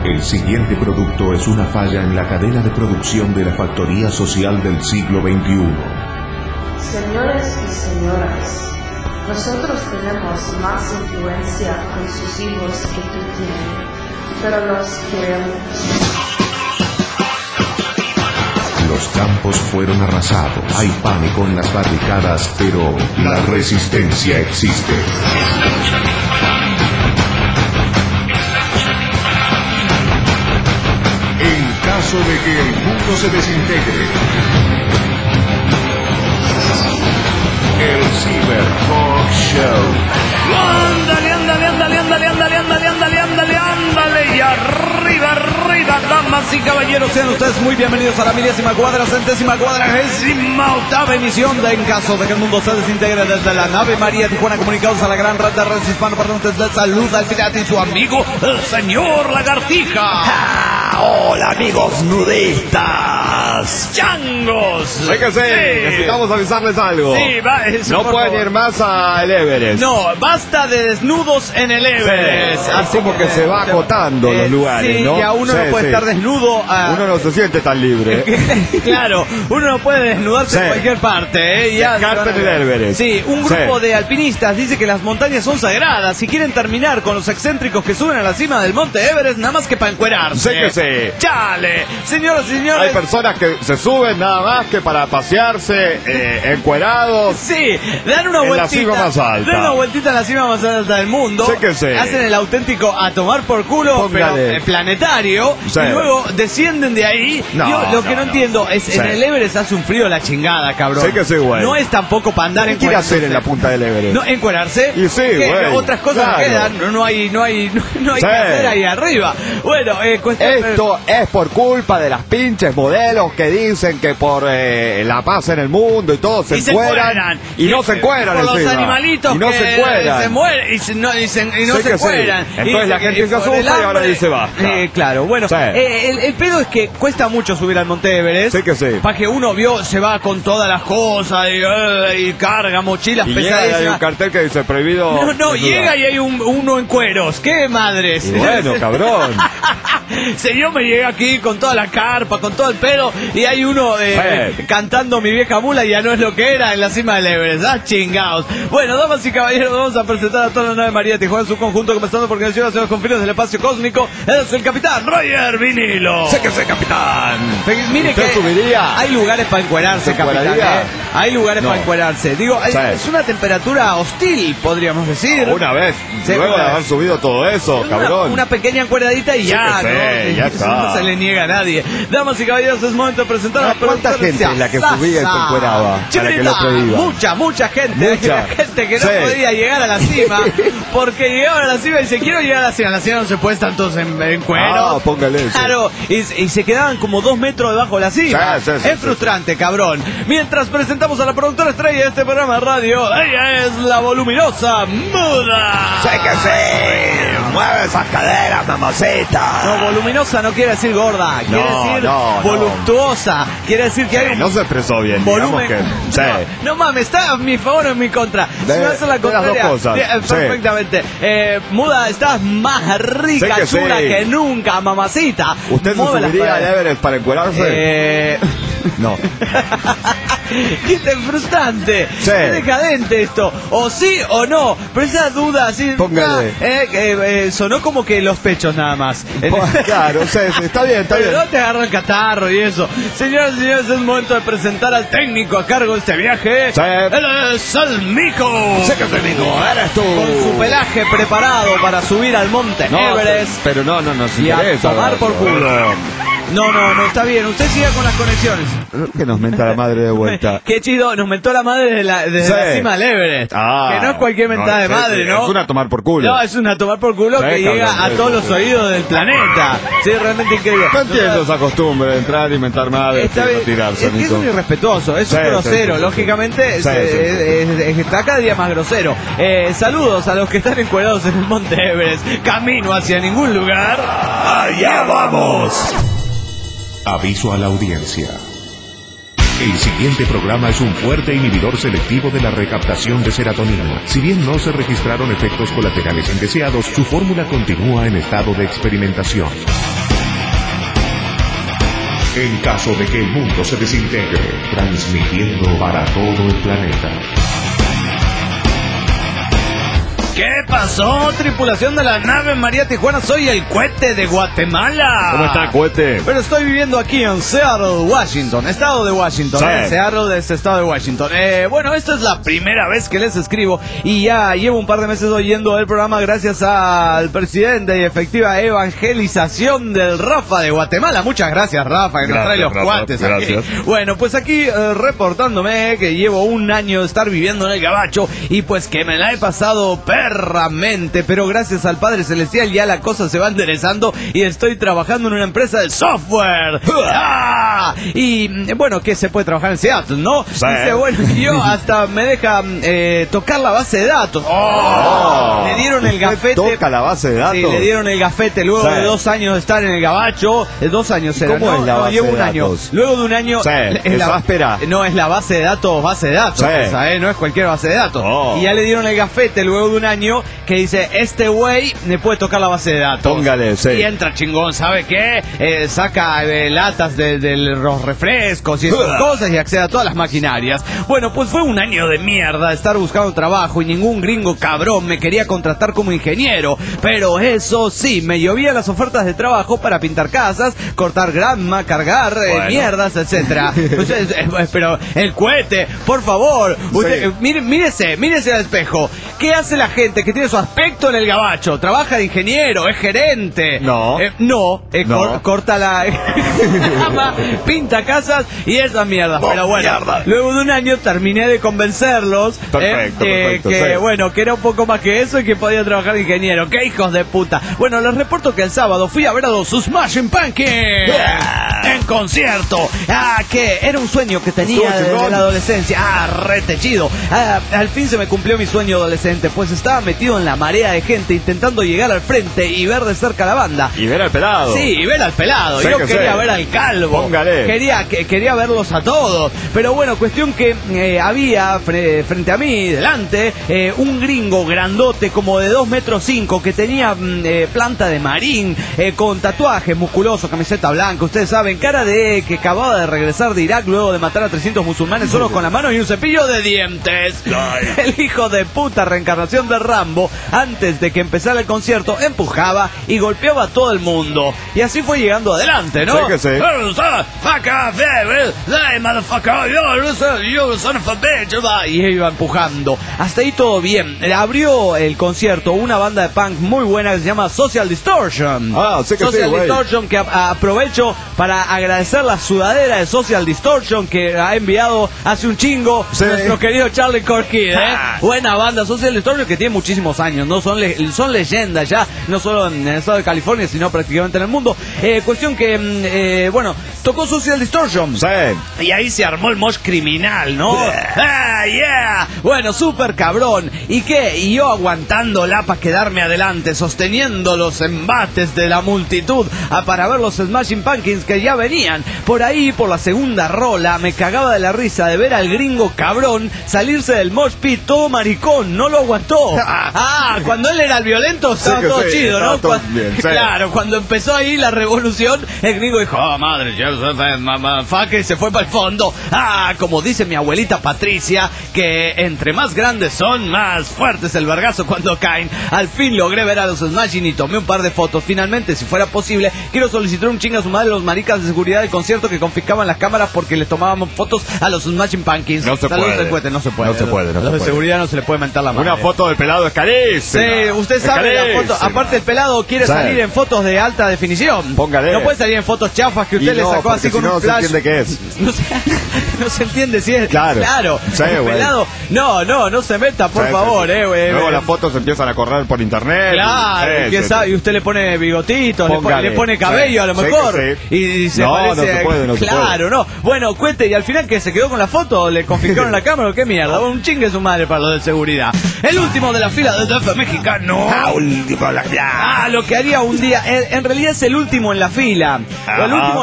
El siguiente producto es una falla en la cadena de producción de la factoría social del siglo XXI. Señores y señoras, nosotros tenemos más influencia con sus hijos que tú tienes, pero los queremos. Los campos fueron arrasados, hay pánico en las barricadas, pero la resistencia existe. En caso de que el mundo se desintegre, el Cyber Talk Show. Ándale, ándale, ándale, ándale, ándale, ándale, ándale, ándale, ándale, y arriba, arriba, damas y caballeros, sean ustedes muy bienvenidos a la 1448ª emisión de En caso de que el mundo se desintegre, desde la nave María Tijuana, comunicados a la gran red de redes hispanoparlantes de Salud al Pirata y su amigo, el señor Lagartija. ¡Ah! Hola amigos nudistas, ¡Changos! Fíjense, necesitamos avisarles algo. Sí, va, eso, no pueden ir más al Everest. No, basta de desnudos en el Everest. Sí, así como que se va acotando los lugares, sí, ¿no? ya uno no puede estar desnudo. Uno no se siente tan libre. Claro, uno no puede desnudarse en cualquier parte. Ya Descarten el Everest. Sí, un grupo de alpinistas dice que las montañas son sagradas y quieren terminar con los excéntricos que suben a la cima del monte Everest nada más que para encuerarse. Sí que sí. ¡Chale! Señoras y señores. Hay personas que se suben nada más que para pasearse encuerados. Sí, dan una vueltita. En la cima más alta. Dan una vueltita en la cima más alta del mundo. Sí que sí. Hacen el auténtico a tomar por culo, Póngale. pero planetario. Sí. Y luego descienden de ahí. No, Yo lo que no entiendo es, Sí. en el Everest hace un frío la chingada, cabrón. Sí que sí, güey. No es tampoco para andar ¿Qué quiere hacer en la punta del Everest? No, encuerarse. Y sí, que güey. otras cosas Claro. quedan. No hay Sí. que hacer ahí arriba. Bueno, Esto es por culpa de las pinches modelos que dicen que por la paz en el mundo y todo se encueran y no se encueran por los encima. animalitos y no que se encueran. se mueren y no Sí se que sí. encueran. Entonces la gente se asusta y ahora dice basta. Claro, bueno, Sí. el pedo es que cuesta mucho subir al Monte Everest. Sí que sí. Para que uno se va con todas las cosas y carga mochilas Y llega y hay un pesadísimas. cartel que dice prohibido. No, desnudar. llega y hay uno en cueros. ¡Qué madres! Y bueno, cabrón. Si yo me llegué aquí con toda la carpa, con todo el pelo, y hay uno cantando Mi vieja mula, y ya no es lo que era en la cima del Everest. ¡Ah, chingados! Bueno, damas y caballeros, vamos a presentar a toda la nave María Tijuana en su conjunto, comenzando porque nació hacia los confines del espacio cósmico. Es el capitán Roger Vinilo. Sé que sé, capitán. Mire ¿Usted que subiría? hay lugares para encuerarse, ¿Se capitán. encueraría? Hay lugares No. para encuerarse. Digo, Sí. es una temperatura hostil, podríamos decir. Una vez, Sí, luego de una haber vez. subido todo eso, cabrón. Una pequeña encueradita y Sí ya, que sí, ¿no? ya Eso está. no se le niega a nadie. Damas y caballeros, es momento de presentar a la ¿Cuánta productora gente es la que Sasa. subía y se encueraba? Para que lo prohíban. Mucha gente. Mucha. Gente que no Sí. podía llegar a la cima porque llegaban a la cima y dice, quiero llegar a la cima. La cima no se puede estar todos en cuero. Ah, póngale eso. Claro, y se quedaban como 2 metros debajo de la cima. Sí, Es frustrante, cabrón. Mientras presentamos a la productora estrella de este programa de radio, ella es la voluminosa Muda. sé que sí, mueve esas caderas, mamacita. No, voluminosa no quiere decir gorda, quiere decir no. voluptuosa, quiere decir que hay un No se expresó bien, volumen. digamos que... Sí. No mames, está a mi favor o en mi contra. De- Si me hace la de las dos contraria, cosas, sí. perfectamente. Muda, estás más rica, Sí que chula sí. que nunca, mamacita. ¿Usted se Mueve las subiría al caderas. Everest para encuerarse? No. Qué frustrante, Sí. qué decadente esto, o sí o no, pero esa duda así, Póngale. sonó como que los pechos nada más. Claro, sí, está bien, está Pero bien. no te agarra el catarro y eso. Señoras y señores, es momento de presentar al técnico a cargo de este viaje. Sí. Él es el Mico. Sé que soy Nico, eres tú. Con su pelaje preparado para subir al monte No, Everest pero no nos y a interesa. tomar por culo. No, está bien. Usted siga con las conexiones. Que nos menta la madre de vuelta. Qué chido, nos mentó la madre desde la Sí. cima del Everest. Ah, Que no es cualquier mentada de sí, madre, sí, ¿no? Es una tomar por culo. No, es una tomar por culo Sí, que cabrón, llega a sí, todos sí, los sí. oídos del planeta. Sí, realmente increíble. No entiendo esa costumbre de entrar y mentar madres Está y bien. retirarse, Es que es Nico. un irrespetuoso, es Sí, un grosero, sí, sí, lógicamente sí, sí. está cada día más grosero. Saludos a los que están encuadrados en el Monte Everest, camino hacia ningún lugar. Allá vamos. Aviso a la audiencia. El siguiente programa es un fuerte inhibidor selectivo de la recaptación de serotonina. Si bien no se registraron efectos colaterales indeseados, su fórmula continúa en estado de experimentación. en caso de que el mundo se desintegre, transmitiendo para todo el planeta. ¿Qué pasó, tripulación de la nave María Tijuana? Soy el Cohete de Guatemala. ¿Cómo está, Cohete? Pero estoy viviendo aquí en Seattle, Washington, estado de Washington. Sí. Seattle es estado de Washington. Bueno, esta es la primera vez que les escribo y ya llevo un par de meses oyendo el programa gracias al presidente y efectiva evangelización del Rafa de Guatemala. Muchas gracias, Rafa, que nos trae los Rafa, cuates gracias. aquí. Bueno, pues aquí reportándome que llevo un año de estar viviendo en el Gabacho y pues que me la he pasado perramente, pero gracias al Padre Celestial ya la cosa se va enderezando y estoy trabajando en una empresa de software. ¡Ah! Y bueno, que se puede trabajar en Seattle, ¿no? Sí. Dice, bueno, yo hasta me deja tocar la base de datos. ¡Oh! Le dieron el gafete. ¿Toca la base de datos? Sí, le dieron el gafete luego Sí. de 2 años de estar en el Gabacho. 2 años era, ¿Cómo ¿no? es la base llevo de un año. datos? Luego de un año. Sí, es es la áspera. No, es la base de datos, Sí. esa, no es cualquier base de datos. Oh. Y ya le dieron el gafete luego de un año que dice, este güey me puede tocar la base de datos. Póngale, sí. Y entra chingón, ¿sabe qué? Saca latas de los refrescos y esas cosas y accede a todas las maquinarias. Bueno, pues fue un año de mierda estar buscando trabajo y ningún gringo cabrón me quería contratar como ingeniero. Pero eso sí, me llovían las ofertas de trabajo para pintar casas, cortar grama, cargar mierdas, etcétera. Pues, pero el Cohete, por favor, usted, mírese al espejo. ¿Qué hace la gente que tiene su aspecto en el Gabacho? Trabaja de ingeniero, es gerente. No. No. No. Corta la cama, pinta casas y esa mierda. Pero bueno, luego de un año terminé de convencerlos. Perfecto, que sí. bueno, que era un poco más que eso y que podía trabajar de ingeniero. ¡Qué hijos de puta! Bueno, les reporto que el sábado fui a ver a los Smashing Pumpkins en concierto. Que era un sueño que tenía desde la adolescencia. Rete chido. Al fin se me cumplió mi sueño adolescente, pues estaba metido en la marea de gente intentando llegar al frente y ver de cerca la banda. Y ver al pelado. Sí, y ver al pelado. Sé Yo que quería sé. ver al calvo. Póngale. Quería verlos a todos. Pero bueno, cuestión que había frente a mí, delante, un gringo grandote como de 2,5 metros que tenía planta de marín, con tatuajes, musculoso, camiseta blanca, ustedes saben, cara de que acababa de regresar de Irak luego de matar a 300 musulmanes solo con la mano y un cepillo de dientes. El hijo de puta reencarnación de Rambo, antes de que empezara el concierto, empujaba y golpeaba a todo el mundo. Y así fue llegando adelante, ¿no? Sí que sí. Y iba empujando. Hasta ahí todo bien. Abrió el concierto una banda de punk muy buena que se llama Social Distortion. Sí que Social sí, güey. Distortion, que aprovecho para agradecer la sudadera de Social Distortion que ha enviado hace un chingo nuestro querido Charlie Corkid, Buena banda Social Distortion que tiene muchísimos años, ¿no? Son leyendas ya, no solo en el estado de California, sino prácticamente en el mundo. Cuestión que, bueno, tocó Social Distortion. Sí. Y ahí se armó el mosh criminal, ¿no? Bueno, súper cabrón. ¿Y qué? Y yo aguantándola para quedarme adelante, sosteniendo los embates de la multitud para ver los Smashing Pumpkins que ya venían. Por ahí, por la segunda rola, me cagaba de la risa de ver al gringo cabrón salirse del mosh pit todo maricón. No lo aguantó. Cuando él era el violento estaba Sí que todo sí, chido, estaba ¿no? todo bien, sí. Claro, cuando empezó ahí la revolución, el gringo dijo, madre, motherfucker, y se fue para el fondo. Como dice mi abuelita Patricia, que entre más grandes son, más fuertes el vergazo cuando caen. Al fin logré ver a los Smashing y tomé un par de fotos. Finalmente, si fuera posible, quiero solicitar un chinga a su madre a los maricas de seguridad del concierto que confiscaban las cámaras porque les tomábamos fotos a los Smashing Pumpkins. No se Saludos puede. al Cohete, no se puede. No se puede, no Los se de puede. seguridad no se le puede mentar la madre. Una foto del pelado es carísima. Sí, usted sabe la foto. Aparte, el pelado quiere salir en fotos de alta definición. Póngale. No puede salir en fotos chafas que usted Y le no, sacó porque así si con no un se flash. entiende qué es. No se entiende si es. Claro. Sí, el güey. pelado. No se meta, por Sí, favor, sí, sí. güey. Luego las fotos empiezan a correr por internet. Claro, Sí, ¿quién sí, sabe? sí. Y usted le pone bigotitos, Póngale. le pone cabello Sí, a lo sí que mejor. sí. Y se No, parece. no se puede, no se claro, no. Bueno, Cuete, y al final que se quedó con la foto, le confiscaron la cámara, ¿o qué mierda? Un chingue su madre para los de seguridad. El último de la fila del DF mexicano. Último de la fila. Lo que haría un día, en realidad es el último en la fila. El último en la fila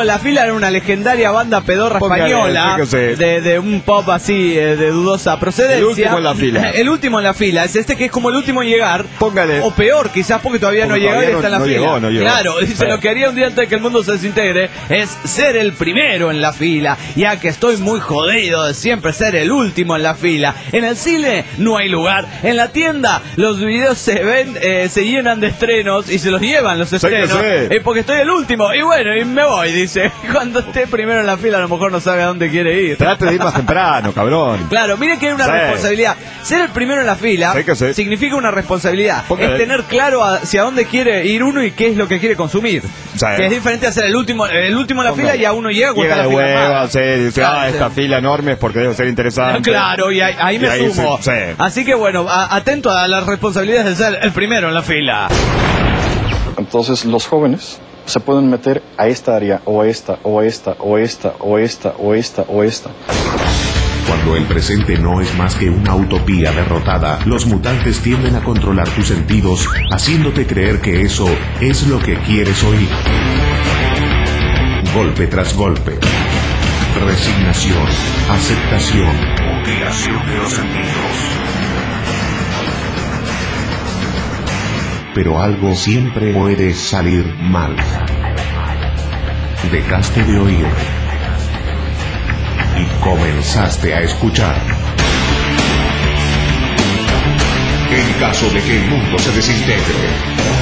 eran una legendaria banda pedorra española, de un pop así, de dudosa procedencia. El último en la fila. El último en la fila, es este que es como el último en llegar. Póngale. O peor, quizás porque todavía no llegó y está en la fila. No llegó. Claro, dice, lo que haría un día antes de que el mundo se desintegre es ser el primero en la fila, ya que estoy muy jodido de siempre ser el último en la fila. En el cine no hay lugar, en la tienda los videos se llenan de estrenos y se los llevan los estrenos, porque estoy el último, y bueno, y me voy, dice. Cuando esté primero en la fila a lo mejor no sabe a dónde quiere ir. Trate de ir más temprano, cabrón. Claro, mire que hay una responsabilidad. Ser el primero en la fila significa una responsabilidad. Es tener claro hacia dónde quiere ir uno y qué es lo que quiere consumir. Que es diferente a ser el último en la fila y a uno llega cuando está la fila. Dice, esta fila enorme es porque debe ser interesante. Claro, y ahí me sumo. Así que bueno, atento a las responsabilidades de ser el primero en la fila. Entonces los jóvenes se pueden meter a esta área, o a esta, o a esta, o a esta, o a esta, o a esta, o a esta. Cuando el presente no es más que una utopía derrotada, los mutantes tienden a controlar tus sentidos, haciéndote creer que eso es lo que quieres oír. Golpe tras golpe. Resignación, aceptación, mutilación de los sentidos. Pero algo siempre puede salir mal. Dejaste de oír y comenzaste a escuchar. En caso de que el mundo se desintegre.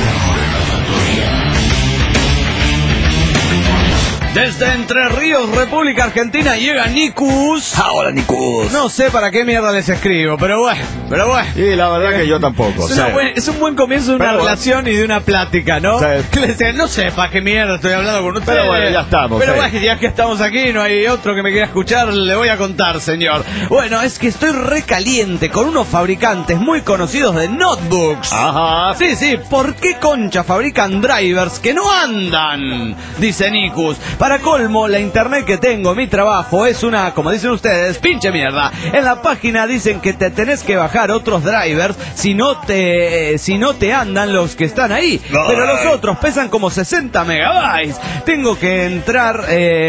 Desde Entre Ríos, República Argentina, llega Nicus. Hola, Nicus. No sé para qué mierda les escribo, pero bueno. Y la verdad que yo tampoco. Es un buen comienzo de una relación y de una plática, ¿no? Que le decían, no sé para qué mierda estoy hablando con ustedes. Pero bueno, ya estamos. Pero bueno, ya que estamos aquí, no hay otro que me quiera escuchar, le voy a contar, señor. Bueno, es que estoy recaliente con unos fabricantes muy conocidos de notebooks. Ajá. Sí, ¿por qué concha fabrican drivers que no andan? Dice Nicus. Para colmo, la internet que tengo, mi trabajo, es una, como dicen ustedes, pinche mierda. En la página dicen que te tenés que bajar otros drivers si no te andan los que están ahí. Pero los otros pesan como 60 megabytes. Tengo que entrar,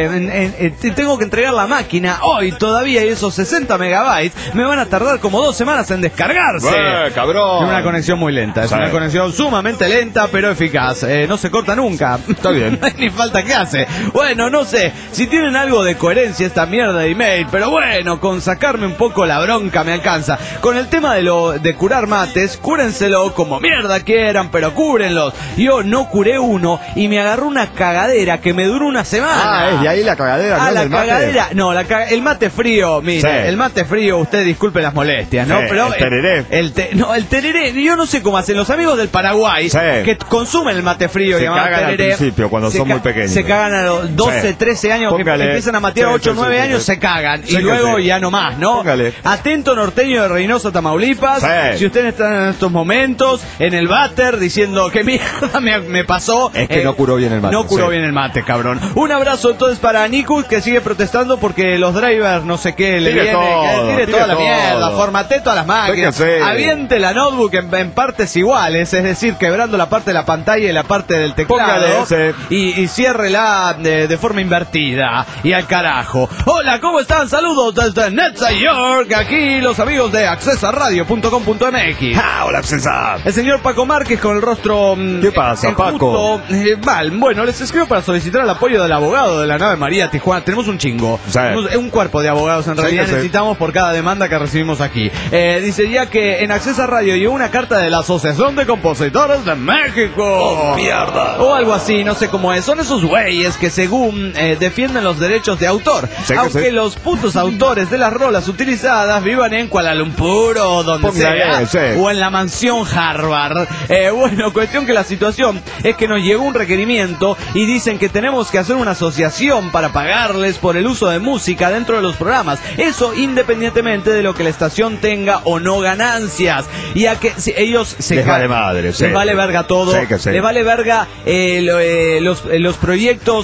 tengo que entregar la máquina hoy todavía y esos 60 megabytes me van a tardar como 2 semanas en descargarse. Cabrón. Es una conexión muy lenta, es una conexión sumamente lenta pero eficaz. No se corta nunca. Está bien. Ni falta que hace. Bueno, no sé si tienen algo de coherencia esta mierda de email, pero bueno, con sacarme un poco la bronca me alcanza. Con el tema de curar mates, cúrenselo como mierda quieran, pero cúrenlos. Yo no curé uno y me agarró una cagadera que me duró una semana. Es de ahí la cagadera, ¿no? La cagadera, mate. No, el mate frío, mire, el mate frío, usted disculpe las molestias, ¿no? Pero el tereré. El tereré, yo no sé cómo hacen los amigos del Paraguay que consumen el mate frío, se cagan tereré, al principio cuando son muy pequeños. Se cagan a los 12, 13 años, Póngale. que empiezan a matear 8, 9 años, se cagan. Y luego ya no más, ¿no? Póngale. Atento norteño de Reynosa, Tamaulipas. Si usted está en estos momentos en el váter diciendo que mierda me pasó. Es que no curó bien el mate. No curó bien el mate, cabrón. Un abrazo entonces para Nicus, que sigue protestando porque los drivers no sé qué le viene. Tire toda la mierda, formate todas las máquinas. Aviente la notebook en partes iguales, es decir, quebrando la parte de la pantalla y la parte del teclado. Y ciérrela de forma invertida. Y al carajo. Hola, ¿cómo están? Saludos desde Netza York. Aquí los amigos de accesaradio.com.mx. Hola, Accesar. El señor Paco Márquez con el rostro... ¿Qué pasa, Paco? Mal. Bueno, les escribo para solicitar el apoyo del abogado de la nave María Tijuana. Tenemos un chingo. Tenemos un cuerpo de abogados en realidad. Necesitamos por cada demanda que recibimos aquí. Dice ya que en Accesa Radio llegó una carta de la Asociación de Compositores de México. ¡Oh, mierda! O algo así, no sé cómo es. Son esos güeyes que según defienden los derechos de autor. Aunque los putos autores de las rolas utilizadas vivan en Kuala Lumpur o donde sea. O en la mansión Harvard. Bueno, cuestión que la situación es que nos llegó un requerimiento y dicen que tenemos que hacer una asociación para pagarles por el uso de música dentro de los programas. Eso independientemente de lo que la estación tenga o no ganancias. Y a que ellos se les vale madre, les vale verga todo. Les vale verga los proyectos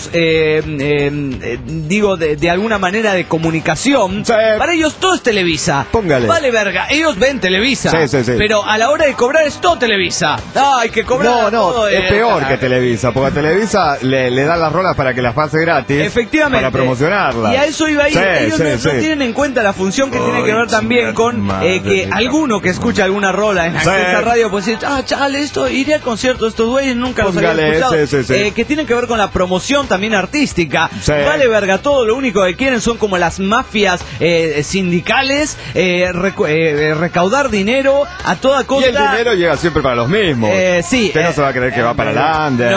digo, de alguna manera de comunicación, Sí. para ellos todo es Televisa. Póngale. Vale verga, ellos ven Televisa. Sí. Pero a la hora de cobrar es todo Televisa. Hay que cobrar No, todo. es peor que Televisa, porque a Televisa le dan las rolas para que las pase gratis. Efectivamente. Para promocionarlas. Y a eso iba a ir. Sí, Ellos no tienen en cuenta la función que tiene que ver también con que alguno que escucha alguna rola en Access a Radio puede decir, chale, esto iré al concierto de estos güeyes, nunca los había escuchado. Sí. Que tienen que ver con la promoción también artística. Sí. Vale verga todo, lo único que quieren son como las mafias sindicales, recaudar dinero a toda costa. Y el dinero llega siempre para los mismos. Sí. Usted no se va a creer que va para Lander,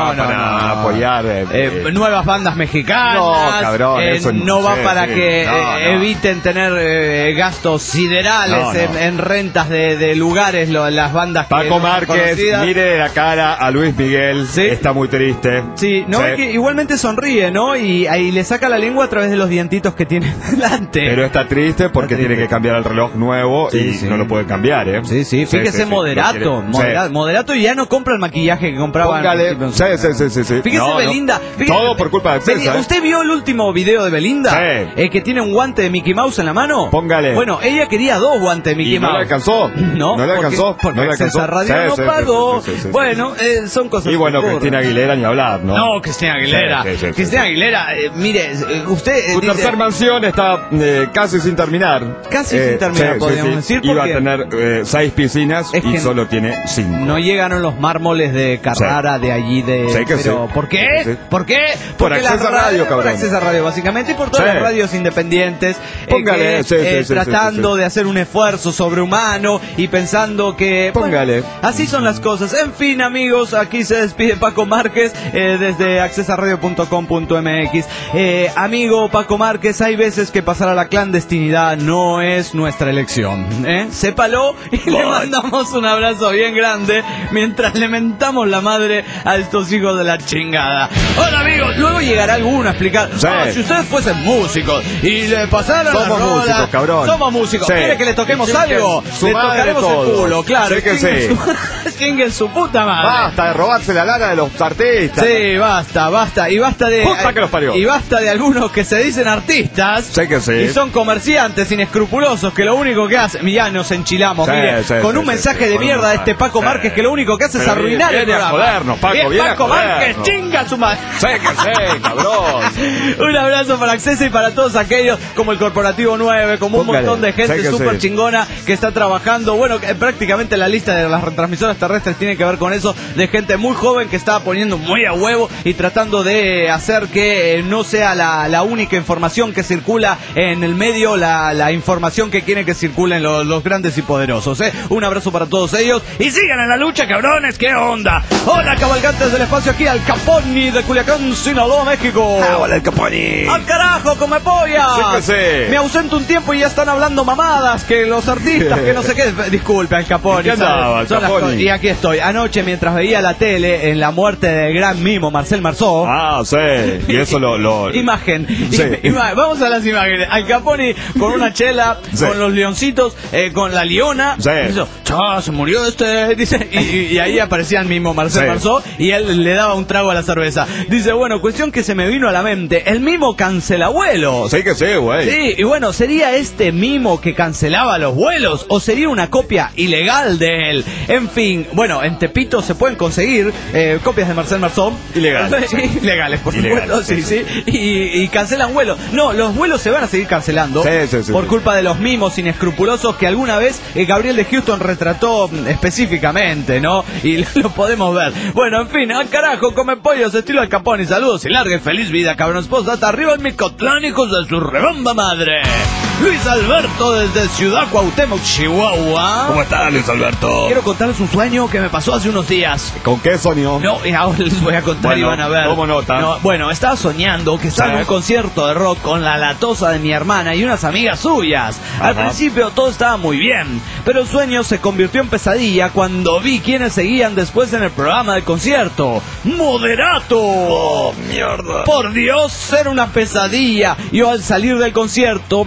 para apoyar nuevas bandas mexicanas. No, cabrón, eso no va sí, para sí. que No. eviten tener gastos siderales No. En rentas de lugares, las bandas que Paco no son Márquez, conocidas. mire la cara a Luis Miguel, Sí. está muy triste. Sí, no, es que igualmente sonríe, ¿no? Y ahí le saca la lengua a través de los dientitos que tiene delante. Pero está triste porque Está triste. tiene que cambiar el reloj nuevo y Sí. no lo puede cambiar, ¿eh? Sí, fíjese, Moderato. No quiere- Moderato y ya no compra el maquillaje que compraba. Póngale. Sí. Fíjese No, Belinda. no. Todo por culpa de Accesa, ¿eh? ¿Usted vio el último video de Belinda? Sí. Que tiene un guante de Mickey Mouse en la mano. Póngale. Bueno, ella quería 2 guantes de Mickey ¿Y no Mouse. le alcanzó? No, ¿No le alcanzó? Porque ¿No le Accesa alcanzó? Radio Sí, no sí, pagó. sí. Bueno, son cosas Y bueno, que ocurren. Cristina Aguilera ni hablar, ¿no? No, Cristina Aguilera. Sí. Cristina Aguilera, mire, usted Su dice- tercer mansión está casi sin terminar. Casi sin terminar, podríamos decir, Iba a porque- tener 6 piscinas Es y que solo tiene 5. no llegaron los mármoles de Carrara, de allí de... Sí que pero, sí. ¿por qué? Sí. ¿Por qué? Por Porque Access las a Radio, cabrón. Por Access a Radio, básicamente, y por todas Sí. las radios independientes. Póngale, sí, tratando sí. de hacer un esfuerzo sobrehumano y pensando que... bueno, Póngale. así son las cosas. En fin, amigos, aquí se despide Paco Márquez desde accesaradio.com.mx. Amigo Paco Márquez, hay veces que pasar a la clandestinidad no es nuestra elección. Sépalo y le mandamos un abrazo bien grande mientras le mentamos la madre a estos hijos de la chingada. Hola, amigos. Luego llegará alguno a explicar. Sí. Si ustedes fuesen músicos y le pasaran Somos la rola, músicos, cabrón. Somos músicos. Sí. ¿Quiere que le toquemos Y chinguen algo? su Le madre tocaremos el todo. culo, claro. Sí que Chinguen sí. chinguen su puta madre. Basta de robarse la lana de los artistas. Sí, basta. Y basta de. Puta que los parió. Y basta de algunos que se dicen artistas. Sí que sí. Y son comerciantes inescrupulosos que lo único que hacen. Ya nos enchilamos, Sí, mire. sí, con sí, un sí, mensaje sí, de con mierda un de este Paco sí. Márquez que lo único que hace es Pero arruinar el viene a programa. jodernos, Paco, Bien, viene a Paco Márquez, jodernos. chinga su madre. Sí que sí, cabrón. Un abrazo para Accesa y para todos aquellos como el Corporativo 9, como un Póngale. montón de gente Sí que súper sí. chingona que está trabajando. Bueno, que prácticamente la lista de las retransmisoras terrestres tiene que ver con eso, de gente muy joven que está poniendo muy a huevo y tratando de hacer que no sea la única información que circula en el medio, la información que quieren que circulen los grandes y poderosos. Un abrazo para todos ellos y sigan en la lucha, cabrones. ¿Qué onda? Hola, cabalgantes del espacio, aquí al Caponi de Culiacán, Sinaloa, México. Hola, el Caponi. ¡Al carajo, come polla! Sí que sí. Me ausento un tiempo y ya están hablando mamadas, que los artistas, que no sé qué. Disculpe, Al Caponi. ¿Qué andaba, Al Son las Caponi? cosas. Y aquí estoy. Anoche, mientras veía la tele, en la muerte del gran mimo Marcel Marceau. Ah, sí. Y eso lo... Imagen. Sí. Vamos a las imágenes. Al Caponi con una chela, Sí. con los leoncitos, con la liona. Sí. Dice, se murió dice, y ahí aparecía el mismo Marcel Sí. Marceau y él le daba un trago a la cerveza. Dice, bueno, cuestión que se me vino a la mente. El mimo cancela vuelos. Sí que sí, güey. Sí, y bueno, ¿sería este mimo que cancelaba los vuelos o sería una copia ilegal de él? En fin, bueno, en Tepito se pueden conseguir copias de Marcel Marceau. Ilegales. Ilegales, por Ilegales, supuesto, sí. Y cancelan vuelos. No, los vuelos se van a seguir cancelando Sí, por sí. culpa de los mimos inescrupulosos que alguna vez Gabriel de Houston retrató específicamente, ¿no? Y lo podemos ver. Bueno, en fin, al carajo, come pollos, estilo Al Capone. Saludos y larga y feliz vida, cabrón. Hasta arriba en Micotlán, hijos de su rebamba madre. Luis Alberto desde Ciudad Cuauhtémoc, Chihuahua. ¿Cómo estás, Luis Alberto? Quiero contarles un sueño que me pasó hace unos días. ¿Con qué soñó? No, y ahora les voy a contar y Bueno, van a ver. ¿cómo nota? No, bueno, estaba soñando que estaba en un concierto de rock con la latosa de mi hermana y unas amigas suyas. Al Ajá. principio todo estaba muy bien, pero el sueño se convirtió en pesadilla cuando vi quienes seguían después en el programa del concierto. ¡Moderato! Oh, mierda. Por Dios, era una pesadilla. Yo al salir del concierto nos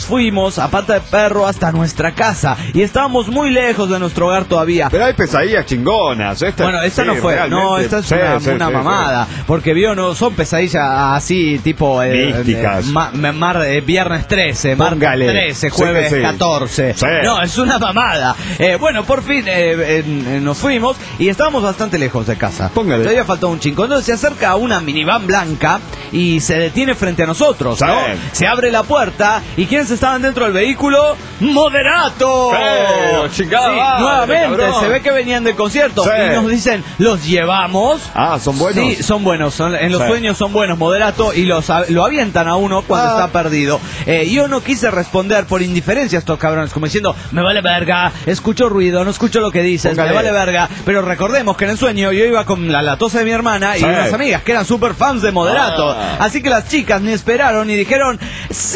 fuimos a pata de perro hasta nuestra casa y estábamos muy lejos de nuestro hogar todavía. Pero hay pesadillas chingonas. Bueno, esta no fue, realmente. no, esta es una mamada, porque no son pesadillas así tipo místicas. Viernes 13, martes 13, jueves 14. Sí. No, es una mamada. Bueno, por fin nos fuimos y estábamos bastante lejos de casa. Póngale. Todavía faltó un chingo. Entonces se acerca una minivan blanca y se detiene frente a nosotros, ¿no? Se abre la puerta y ¿quiénes estaban dentro del vehículo? ¡Moderato! Chingada, nuevamente, cabrón. se ve que venían del concierto y nos dicen, ¿los llevamos? ¿son buenos? Sí, son buenos. En los sueños son buenos, Moderato, y lo avientan a uno cuando está perdido. Yo no quise responder por indiferencia a estos cabrones, como diciendo, me vale verga, escucho ruido, no escucho lo que dices, me vale verga. Pero recordemos que en el sueño yo iba con la latosa de mi hermana y unas amigas que eran super fans de Moderato. Así que las chicas ni esperaron y dijeron, ¡sí!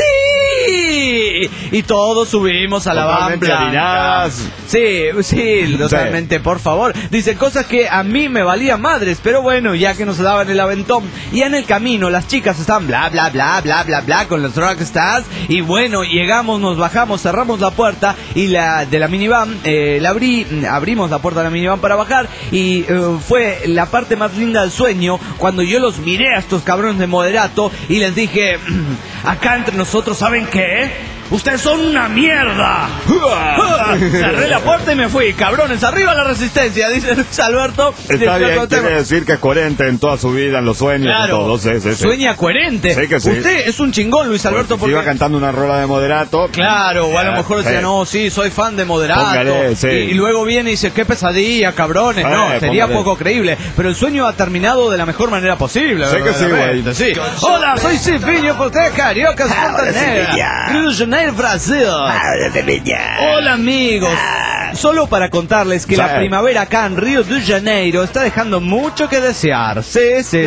Y todos subimos a la van blanca. Sí, totalmente, por favor. Dicen cosas que a mí me valían madres, pero bueno, ya que nos daban el aventón. Y en el camino las chicas estaban bla, bla, bla, bla, bla, bla con los rockstars. Y bueno, llegamos, nos bajamos, cerramos la puerta y de la minivan, abrimos la puerta de la minivan para bajar. Y fue la parte más linda del sueño cuando yo los miré a estos cabrones de Moderato y les dije, acá entre nosotros, ¿saben qué? ¡Ustedes son una mierda! Cerré la puerta y me fui. Cabrones, arriba la resistencia, dice Luis Alberto. Está bien, quiere decir que es coherente en toda su vida, en los sueños, claro, en todo. Sí. Sueña coherente. Sí que sí. Usted es un chingón, Luis Alberto, porque iba cantando una rola de Moderato. Claro, o a lo mejor decía, no, sí, soy fan de Moderato. Póngale, sí. Y luego viene y dice, qué pesadilla, cabrones. No, sería poco creíble. Pero el sueño ha terminado de la mejor manera posible. Sé que sí, güey. Sí. Hola, soy Silvinho, por ustedes, Carioca, Montanegra, Rio de Janeiro, Brasil. Hola, amigos. Solo para contarles que la primavera acá en Río de Janeiro está dejando mucho que desear. Sí. Se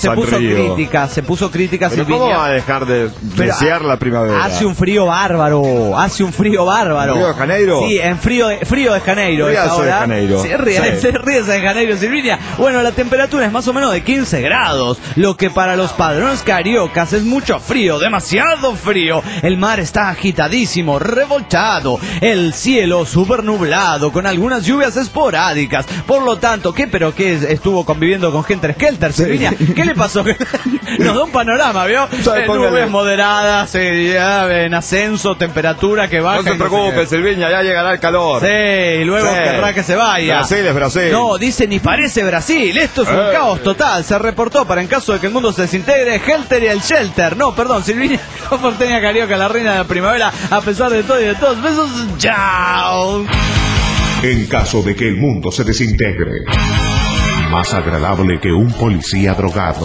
puso crítica. ¿Pero cómo va a dejar de desear la primavera? Hace un frío bárbaro. ¿Río de Janeiro? Sí, en frío de Janeiro. Ríase de Janeiro. Ríase de Janeiro, Silvina. Bueno, la temperatura es más o menos de 15 grados, lo que para los padrones cariocas es mucho frío, demasiado frío. El mar está agitadísimo, revoltado, el cielo súper nublado, con algunas lluvias esporádicas. Por lo tanto, ¿qué estuvo conviviendo con gente Skelter, Silvina? ¿Qué le pasó? Nos da un panorama, ¿vio? Nubes moderadas, en ascenso, temperatura que baja. No se preocupe, Silvina, ya llegará el calor. Sí, y luego querrá que se vaya. Brasil es Brasil. No, dice, ni parece Brasil. Esto es un caos total. Se reportó para en caso de que el mundo se desintegre, Helter y el Shelter. No, perdón, Silvina Porteña Carioca, la reina de la primavera, a pesar de todo y de todos. Besos, chao. En caso de que el mundo se desintegre, más agradable que un policía drogado.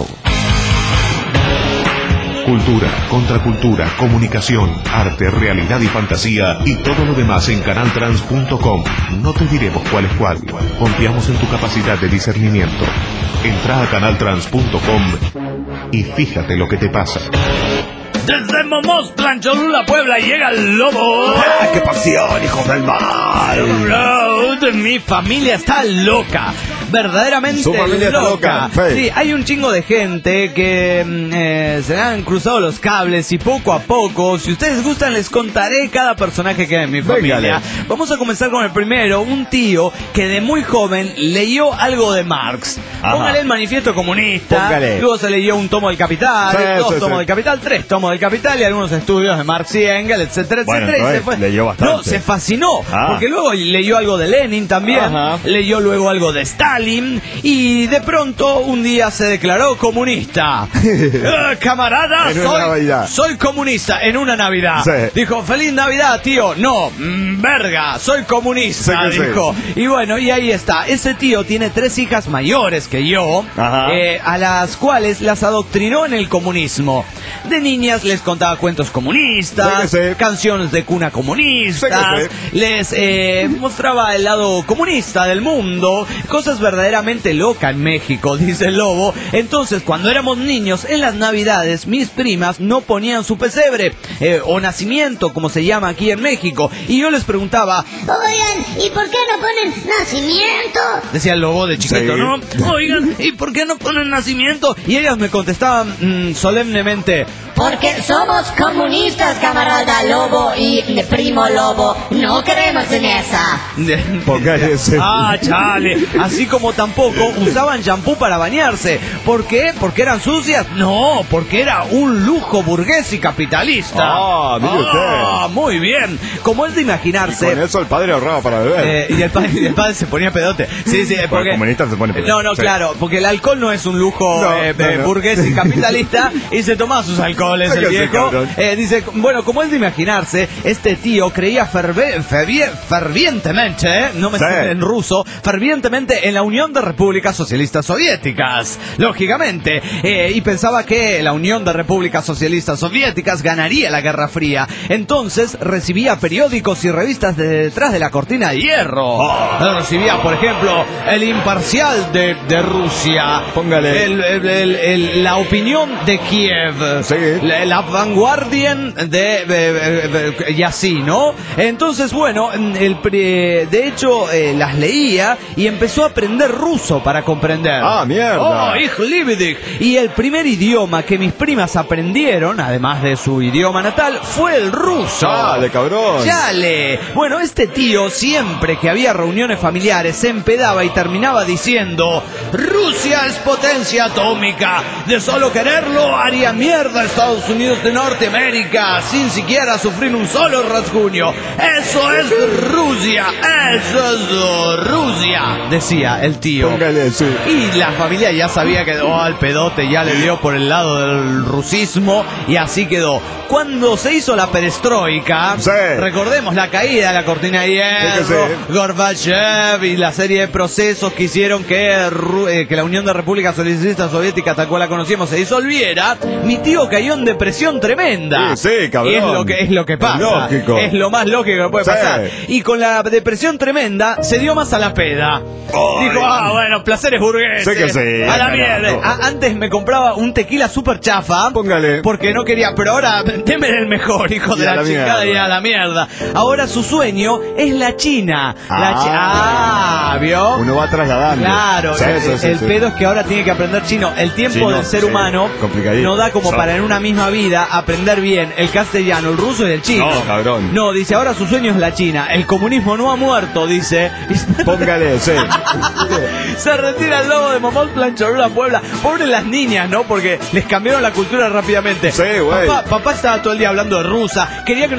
Cultura, contracultura, comunicación, arte, realidad y fantasía y todo lo demás en canaltrans.com. No te diremos cuál es cuál. Confiamos en tu capacidad de discernimiento. Entra a canaltrans.com y fíjate lo que te pasa. Desde Momostlan, Cholula, Puebla, llega el lobo. ¡Ah, qué pasión, hijo del mal! Mi familia está loca. Verdaderamente Su familia loca. Está loca. Sí, hay un chingo de gente que se han cruzado los cables y poco a poco, si ustedes gustan, les contaré cada personaje que hay en mi familia. Véngale. Vamos a comenzar con el primero, un tío que de muy joven leyó algo de Marx. Ajá. Póngale el Manifiesto Comunista. Póngale. Luego se leyó un tomo del Capital, dos tomos del Capital, 3 tomos del Capital y algunos estudios de Marx y Engels, etcétera, Bueno, etcétera. y se fue. Leyó bastante. No, se fascinó, porque luego leyó algo de Lenin también, leyó luego algo de Stalin y de pronto un día se declaró comunista. Camarada, soy comunista en una Navidad. Sí. Dijo, feliz Navidad, tío. No, verga, soy comunista, dijo. Y bueno, y ahí está. Ese tío tiene 3 hijas mayores que yo, a las cuales las adoctrinó en el comunismo. De niñas les contaba cuentos comunistas, canciones de cuna comunistas, les mostraba el lado comunista del mundo, cosas verdaderamente locas en México, dice el lobo. Entonces, cuando éramos niños, en las Navidades, mis primas no ponían su pesebre, o nacimiento, como se llama aquí en México, y yo les preguntaba, oigan, ¿y por qué no ponen nacimiento? Decía el lobo de chiquito, ¿no? Oigan, ¿y por qué no ponen nacimiento? Y ellas me contestaban solemnemente, porque somos comunistas, camarada Lobo y primo Lobo. No creemos en esa. ¿Por qué ese? Chale. Así como tampoco usaban shampoo para bañarse. ¿Por qué? ¿Porque eran sucias? No, porque era un lujo burgués y capitalista. Mire usted. Muy bien. Como es de imaginarse. Y con eso el padre ahorraba para beber. Y el padre se ponía pedote. Sí, porque el comunista se pone pedote. No, Sí. claro, porque el alcohol no es un lujo burgués y capitalista, y se tomaba sus alcoholes el viejo. Dice, bueno, como es de imaginarse, este tío creía fervientemente, no me sé en ruso, fervientemente en la Unión de Repúblicas Socialistas Soviéticas, lógicamente, y pensaba que la Unión de Repúblicas Socialistas Soviéticas ganaría la Guerra Fría. Entonces recibía periódicos y revistas de detrás de la cortina de hierro. Recibía, por ejemplo, El Imparcial de Rusia. Póngale. La Opinión de Kiev. Sí. La Vanguardian y así, ¿no? Entonces, bueno, de hecho, las leía y empezó a aprender ruso para comprender. Mierda. Ich liebe dich. Y el primer idioma que mis primas aprendieron, además de su idioma natal, fue el ruso. Chale, cabrón. Chale. Bueno, este tío, siempre que había reuniones familiares, se empedaba y terminaba diciendo: Rusia es potencia atómica. De solo quererlo, haría mierda a Estados Unidos de Norteamérica sin siquiera sufrir un solo rasguño. Eso es Rusia. Eso es Rusia, decía el tío. Póngale, sí. Y la familia ya sabía que al pedote ya le dio por el lado del rusismo, y así quedó. Cuando se hizo la perestroika, recordemos la caída de la cortina de hierro, Gorbachev y la serie de procesos que hicieron que la Unión de Repúblicas Socialistas Soviéticas, tal cual la conocíamos, se disolviera, mi tío cayó en depresión tremenda. Sí, cabrón. Y es lo que pasa. Lógico. Es lo más lógico que puede pasar. Y con la depresión tremenda, se dio más a la peda. Dijo, bueno, placeres burgueses. Sé que sí. A la mierda. Antes me compraba un tequila super chafa. Póngale. Porque no quería, pero ahora deme el mejor, hijo de la chingada, y a la mierda. Ahora su sueño es la China. ¿Vio? Uno va trasladando. Claro, el pedo es que ahora tiene que aprender chino. El tiempo del ser humano no da como para en una misma vida aprender bien el castellano, el ruso y el chino. No, cabrón. No, dice, ahora su sueño es la China. El comunismo no ha muerto, dice. Póngale, sí. Se retira el Lobo de Momotlán, Cholula, Puebla. Pobres las niñas, ¿no? Porque les cambiaron la cultura rápidamente. Sí, güey. Papá estaba todo el día hablando de Rusia. Quería que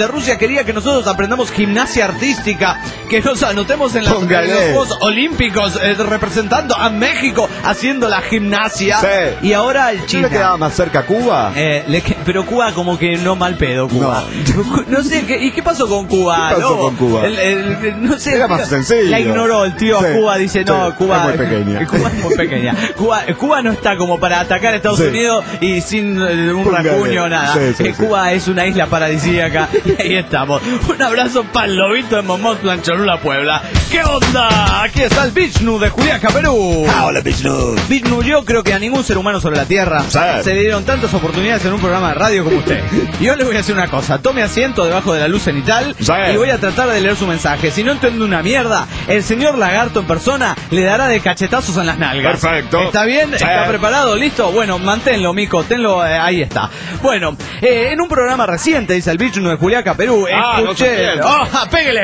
nosotros aprendamos gimnasia artística, que nos anotemos en los Juegos Olímpicos, representando a México haciendo la gimnasia. Sí. Y ahora el China. ¿No le quedaba más cerca a Cuba? Pero Cuba como que no mal pedo, Cuba. No sé, ¿y qué pasó con Cuba? ¿Qué pasó con Cuba? No sé. Era más sencillo. La ignoró el tío a Cuba, dice, no, Cuba es muy pequeña. Cuba es muy pequeña. Cuba no está como para atacar a Estados Unidos y sin un rasguño o nada. Cuba es una isla paradisíaca y ahí estamos. Un abrazo para el lobito de Momotlán, Cholula, Puebla. ¿Qué onda? Aquí está el Vishnu de Juliaca, Perú. Hola, Vishnu. Vishnu, yo creo que a ningún ser humano sobre la Tierra se le dieron tantas oportunidades en un programa de radio como usted. Y yo le voy a hacer una cosa. Tome asiento debajo de la luz cenital y voy a tratar de leer su mensaje. Si no entiende una mierda, el señor Lagarto en persona le dará de cachetazos en las nalgas. Perfecto. ¿Está bien? ¿Está preparado? ¿Listo? Bueno, manténlo, mico. Tenlo, ahí está. Bueno, en un programa reciente, dice el Vishnu de Juliaca, Perú, escuché... ¡Pégale!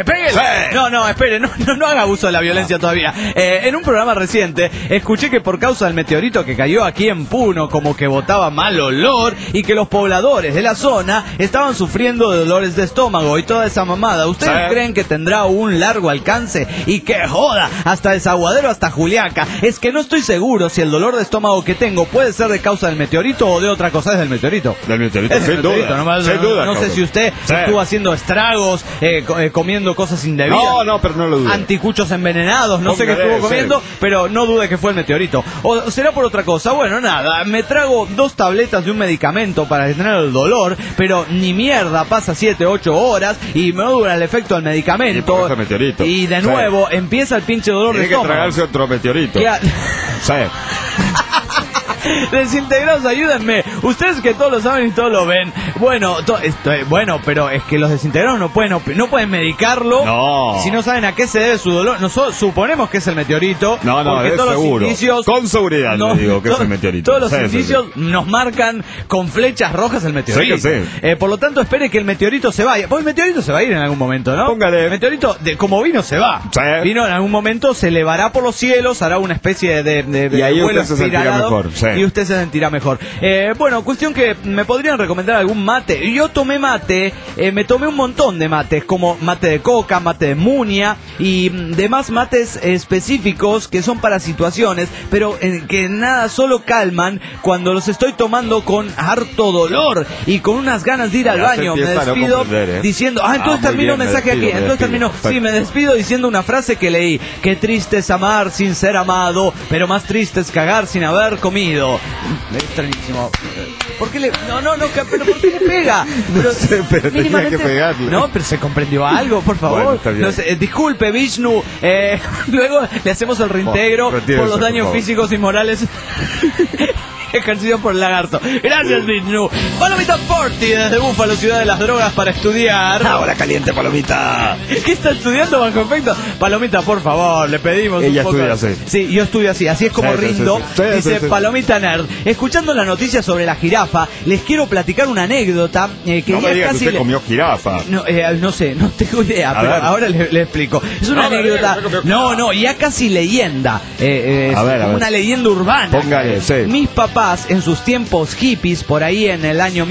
No, espere, no haga uso de la violencia todavía. En un programa reciente, escuché que por causa del meteorito que cayó aquí en Puno, como que botaba mal olor, y que los pobladores de la zona estaban sufriendo de dolores de estómago y toda esa mamada. ¿Ustedes creen que tendrá un largo alcance? Y que joda, hasta Desaguadero hasta Juliaca. Es que no estoy seguro si el dolor de estómago que tengo puede ser de causa del meteorito o de otra cosa. Es del meteorito. Del meteorito, sin duda. No sé si usted estuvo haciendo estragos, comiendo cosas indebidas. No, pero no lo dudo. Anticuchos envenenados, no sé qué estuvo comiendo, pero no dude que fue el meteorito. O será por otra cosa. Bueno, nada, me trago 2 tabletas de un medicamento para detener el dolor, pero ni mierda, pasa 7-8 horas y me dura el efecto del medicamento. Y de nuevo empieza el pinche dolor de estómago. Tiene que tragarse otro meteorito. Desintegrados, ayúdenme. Ustedes que todos lo saben y todos lo ven. Bueno, bueno, pero es que los desintegrados no pueden medicarlo. No. Si no saben a qué se debe su dolor. Nosotros suponemos que es el meteorito. No, porque es todos seguro. Los indicios, con seguridad le digo que es el meteorito. Todos los indicios nos marcan con flechas rojas el meteorito. Sí. Por lo tanto, espere que el meteorito se vaya. Pues el meteorito se va a ir en algún momento, ¿no? Póngale. El meteorito, como vino, se va. Sí. Vino en algún momento, se elevará por los cielos, hará una especie de y ahí vuelo usted se sentirá mejor. Sí. Y usted se sentirá mejor. Bueno, cuestión que me podrían recomendar algún mate. Yo tomé mate, me tomé un montón de mates, como mate de coca, mate de munia y demás mates específicos que son para situaciones, pero que nada, solo calman cuando los estoy tomando con harto dolor y con unas ganas de ir al baño. Me despido diciendo, entonces termino un mensaje aquí. Entonces termino, sí, me despido diciendo una frase que leí: qué triste es amar sin ser amado, pero más triste es cagar sin haber comido. Extrañísimo. ¿Por qué le.? Pero ¿por qué le pega? No sé, pero tenía que pegarle. No, pero se comprendió algo, por favor. Bueno, no sé, disculpe, Vishnu. Luego le hacemos el reintegro por los daños físicos y morales ejercidos por el lagarto. Gracias, Vishnu. Palomita Forti desde Búfalo, ciudad de las drogas, para estudiar. Ahora caliente, Palomita. ¿Qué está estudiando bajo efecto? Palomita, por favor, le pedimos. Ella un poco. estudia así. Sí, yo estudio así es como rindo. Dice Palomita Nerd. Escuchando la noticia sobre la jirafa, les quiero platicar una anécdota que no me diga casi que usted comió jirafa. No sé, no tengo idea, pero ahora le explico. Es una anécdota. Ya casi leyenda. A ver. Una leyenda urbana. Póngale, sí. Mis papás, en sus tiempos hippies, por ahí en el año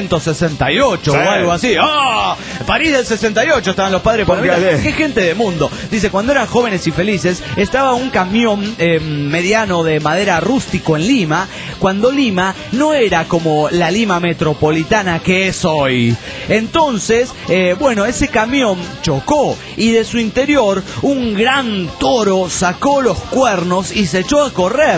1968 o algo así. París del 68 estaban los padres. Qué gente de mundo. Dice, cuando eran jóvenes y felices, estaba un camión mediano de madera rústico en Lima, cuando Lima no era como la Lima metropolitana que es hoy. Entonces, ese camión chocó y de su interior un gran toro sacó los cuernos y se echó a correr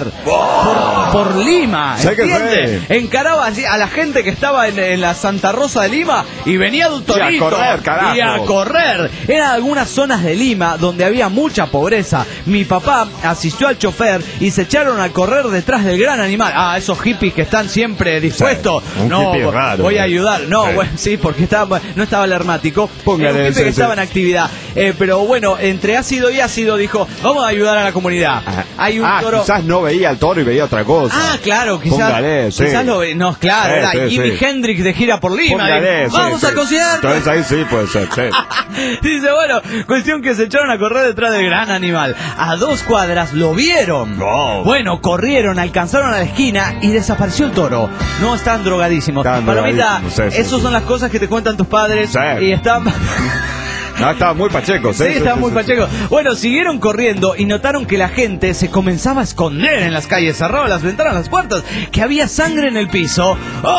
por Lima. ¿Entiendes? Encaraba así a la gente que estaba en la Santa Rosa de Lima y venía de un torito. Y a correr. Eran algunas zonas de Lima donde había mucha pobreza. Mi papá asistió al chofer y se echaron a correr detrás del gran animal. Esos hippies que están siempre dispuestos. Voy a ayudar. Porque no estaba el hermático. Era un hippie que estaba en actividad. Pero bueno, entre ácido y ácido dijo, vamos a ayudar a la comunidad. Hay un toro. Quizás no veía al toro y veía otra cosa. Claro, quizás lo ve. No, claro, era Jimi Hendrix de gira por Lima. Vamos a considerar. Entonces ahí sí puede ser. Dice, cuestión que se echaron a correr detrás del gran animal. A 2 cuadras lo vieron. Bueno, corrieron, alcanzaron a la esquina y desapareció el toro. No, estaban drogadísimos. Palomita, esas son las cosas que te cuentan tus padres. Y están... estaba muy pacheco. Estaba muy pacheco. Bueno, siguieron corriendo y notaron que la gente se comenzaba a esconder en las calles, cerraban las ventanas, las puertas, que había sangre en el piso.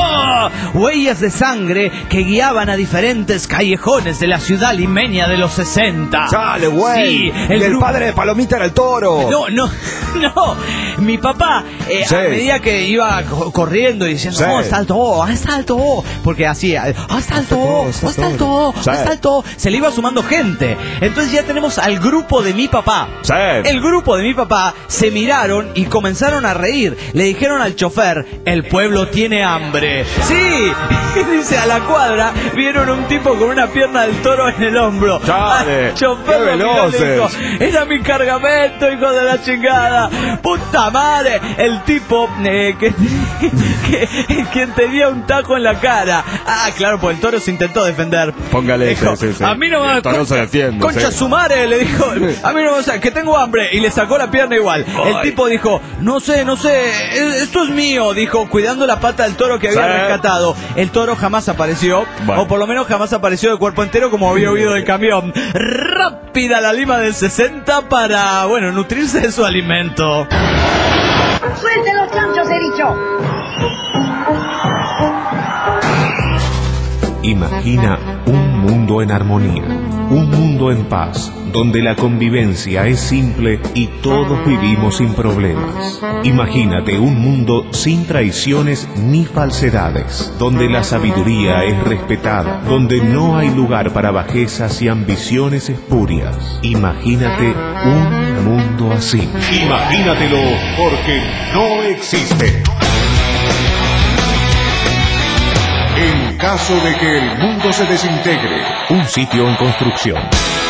Huellas de sangre que guiaban a diferentes callejones de la ciudad limeña de los 60. ¡Chale, güey! Sí, el padre de Palomita era el toro. No. Mi papá, a medida que iba corriendo y diciendo, está el toro, porque hacía, está el toro, se le iba sumando gente. Entonces ya tenemos al grupo de mi papá. El grupo de mi papá se miraron y comenzaron a reír. Le dijeron al chofer, el pueblo tiene hambre. Sí, dice, a la cuadra vieron un tipo con una pierna del toro en el hombro. Chale, chofer qué veloces. Le dijo, era mi cargamento, hijo de la chingada. Puta madre. El tipo quien tenía un tajo en la cara. Claro, pues el toro se intentó defender. Póngale, dijo, a mí no me no se defiende. Concha su madre, le dijo, a mí no me gusta, que tengo hambre, y le sacó la pierna igual. El tipo dijo, no sé, esto es mío, dijo, cuidando la pata del toro que había rescatado. El toro jamás apareció, o por lo menos jamás apareció de cuerpo entero como había huido del camión. Rápida la Lima del 60 para, nutrirse de su alimento. ¡Suelte los chanchos, he dicho! Imagina un mundo en armonía, un mundo en paz, donde la convivencia es simple y todos vivimos sin problemas. Imagínate un mundo sin traiciones ni falsedades, donde la sabiduría es respetada, donde no hay lugar para bajezas y ambiciones espurias. Imagínate un mundo así. Imagínatelo, porque no existe. caso de que el mundo se desintegre. Un sitio en construcción.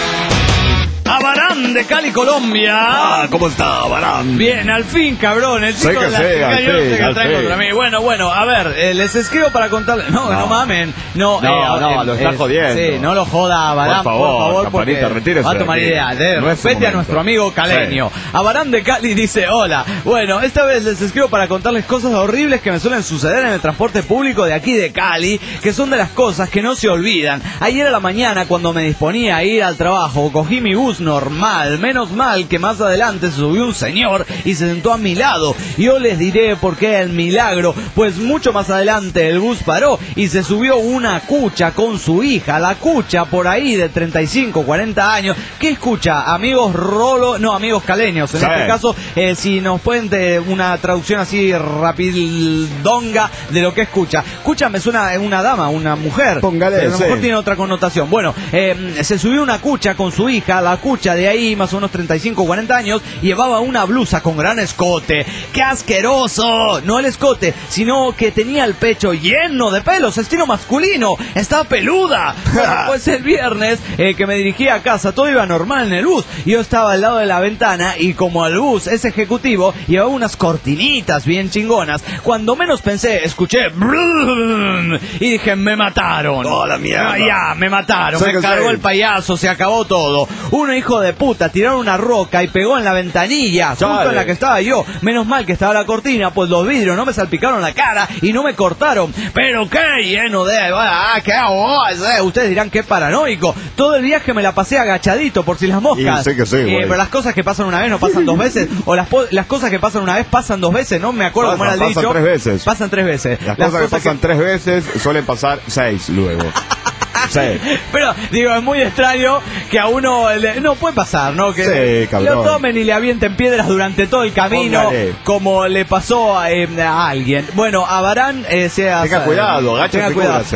Abarán de Cali, Colombia. ¿Cómo está, Abarán? Bien, al fin, cabrón. El chico de la chica, yo no sé qué traen contra mí. Bueno, a ver, les escribo para contarles. No mamen. No, lo está jodiendo. Sí, no lo joda, Abarán, por favor, porque va a tomar idea. Respete a nuestro amigo caleño. Sí. Abarán de Cali dice, hola. Bueno, esta vez les escribo para contarles cosas horribles que me suelen suceder en el transporte público de aquí de Cali, que son de las cosas que no se olvidan. Ayer a la mañana, cuando me disponía a ir al trabajo, cogí mi bus normal. Menos mal que más adelante se subió un señor y se sentó a mi lado. Yo les diré por qué el milagro, pues mucho más adelante el bus paró y se subió una cucha con su hija. La cucha por ahí de 35, 40 años. ¿Qué escucha? Amigos amigos caleños. En este caso, si nos pueden una traducción así rapidonga de lo que escucha. Escucha, me suena una dama, una mujer. Póngale, a lo mejor tiene otra connotación. Bueno, se subió una cucha con su hija. La cucha de ahí, más o menos 35 o 40 años, llevaba una blusa con gran escote. ¡Qué asqueroso! No el escote, sino que tenía el pecho lleno de pelos, estilo masculino. Estaba peluda. Bueno, pues el viernes que me dirigía a casa, todo iba normal en el bus. Yo estaba al lado de la ventana y como el bus es ejecutivo, llevaba unas cortinitas bien chingonas. Cuando menos pensé, escuché brrr, y dije, me mataron. ¡Oh, la mierda! Ya, me mataron. Me cargó el payaso, se acabó todo. Uno, hijo de puta, tiraron una roca y pegó en la ventanilla, justo en la que estaba yo. Menos mal que estaba la cortina, pues los vidrios no me salpicaron la cara y no me cortaron. Pero qué lleno de... qué ustedes dirán qué paranoico. Todo el viaje me la pasé agachadito por si las moscas. Sí, sí, pero las cosas que pasan una vez no pasan dos veces. O las cosas que pasan una vez pasan dos veces. No me acuerdo cómo era el dicho. Pasan 3 veces. Pasan 3 veces. Las cosas que pasan 3 veces suelen pasar 6 luego. Sí. Pero, digo, es muy extraño que a uno no puede pasar, ¿no? Que sí, lo tomen y le avienten piedras durante todo el camino. Póngale. Como le pasó a alguien. Bueno, a Abarán tenga cuidado, agáchese y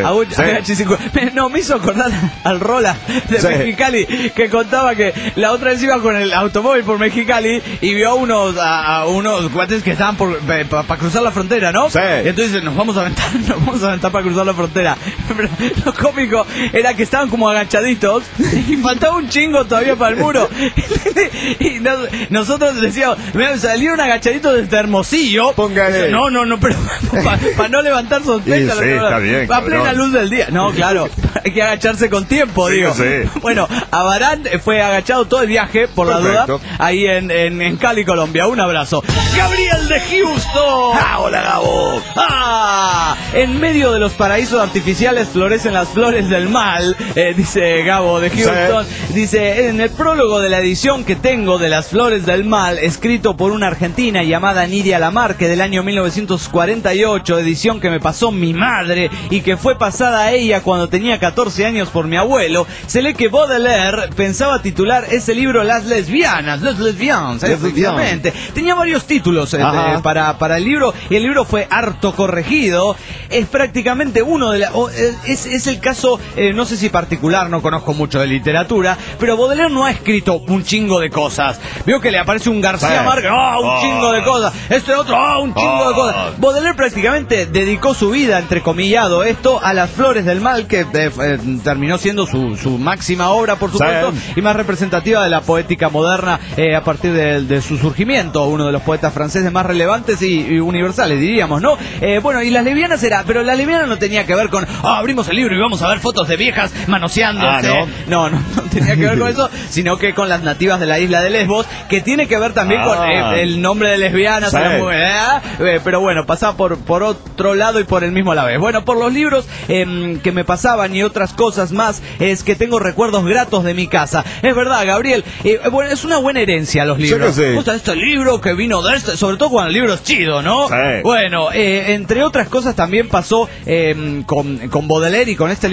cúbrase. No, me hizo acordar al Rola de Mexicali, que contaba que la otra vez iba con el automóvil por Mexicali y vio a unos cuates que estaban para cruzar la frontera, ¿no? Sí. Y entonces nos vamos a aventar para cruzar la frontera. Pero lo cómico era que estaban como agachaditos y faltaba un chingo todavía para el muro. Y nosotros decíamos, me salieron agachaditos desde Hermosillo. Póngale. No, pero para no levantar sospechas. Sí, está bien, a plena luz del día. No, claro, hay que agacharse con tiempo, digo. Sí. Bueno, Abarán fue agachado todo el viaje, por la duda, ahí en Cali, Colombia. Un abrazo. Gabriel de Houston. Hola, Gabo. En medio de los paraísos artificiales florecen las flores del mal, dice Gabo de Houston. Dice, en el prólogo de la edición que tengo de Las Flores del Mal, escrito por una argentina llamada Nidia Lamarque del año 1948, edición que me pasó mi madre y que fue pasada a ella cuando tenía 14 años por mi abuelo, se lee que Baudelaire pensaba titular ese libro Las Lesbianas, efectivamente. Tenía varios títulos para el libro, y el libro fue harto corregido. Es prácticamente uno de es el caso, no sé si particular, no conozco mucho de literatura, pero Baudelaire no ha escrito un chingo de cosas. Veo que le aparece un García Márquez, un chingo de cosas, un chingo de cosas. Baudelaire prácticamente dedicó su vida, entrecomillado esto, a Las Flores del Mal, que terminó siendo su máxima obra, por supuesto, y más representativa de la poética moderna a partir de su surgimiento, uno de los poetas franceses más relevantes y universales, diríamos, ¿no? Bueno, y Las Lesbianas pero Las Lesbianas no tenía que ver con, abrimos el libro y vamos a ver fotos de viejas manoseándose. No tenía que ver con eso, sino que con las nativas de la isla de Lesbos, que tiene que ver también con el nombre de lesbianas, pero bueno, pasaba por otro lado y por el mismo a la vez. Bueno, por los libros que me pasaban y otras cosas más, es que tengo recuerdos gratos de mi casa. Es verdad, Gabriel, bueno, es una buena herencia los libros. Sí. O sea, este libro que vino de sobre todo cuando el libro es chido, ¿no? Sí. Bueno, entre otras cosas también pasó con Baudelaire y con este libro específico